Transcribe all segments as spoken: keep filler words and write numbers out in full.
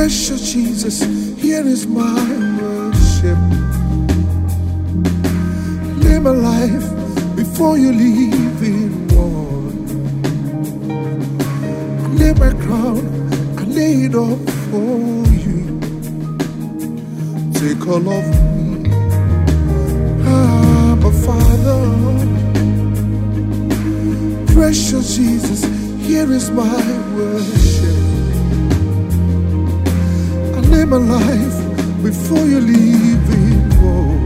Precious Jesus, here is my worship. Lay my life before you leave in war. I lay my crown, I lay it up for you. Take all of me, I'm a Father. Precious Jesus, here is my worship. I lay my life before you leave it go.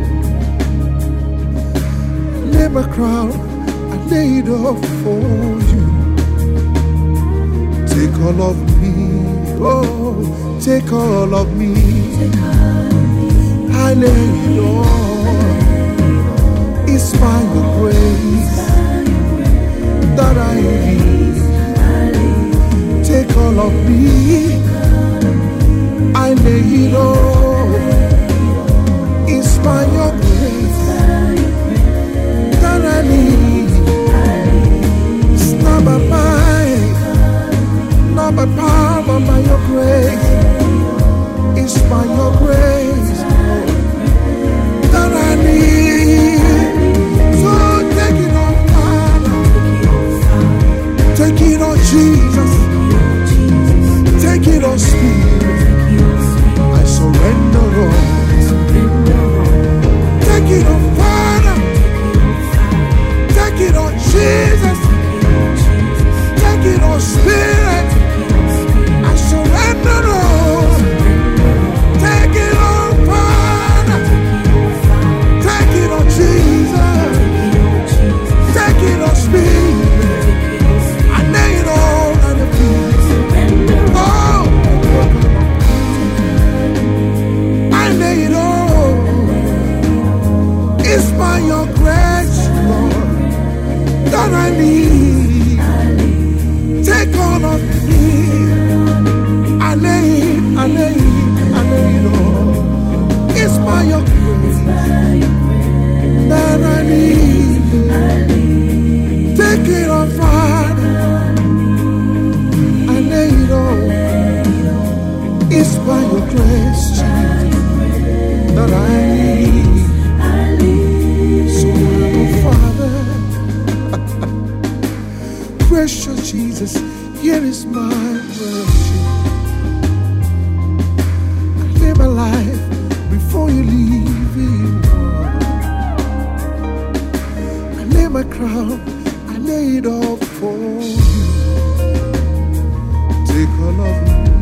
I lay my crown, I lay it up for you. Take all of me, oh, take all of me. I lay it all. It's by your grace that I live. Take all of me. I lay it all. It's by your grace that I live. It's not by might, not by power, but by your grace. It's by your grace that I live. So take it all, Father. Take it all, Jesus. Take it all, Spirit. I surrender all. Take it all, Father. Take it all, Jesus. Take it all, Spirit. I surrender all. Take it all, Father. Take it all, Jesus. Take it all, Spirit. I lay it all at your feet. Oh, I lay it all. It's by your grace, Lord, that I need. Take all of me. I lay it, I lay it, I lay it all. It's by your grace that I need. Take it all, Father. I lay it all. It's by your grace, Jesus, that I need. So, Father, precious Jesus, here is my worship. I lay my life before you leave it. I lay my crown, I lay it all for you. Take all of me.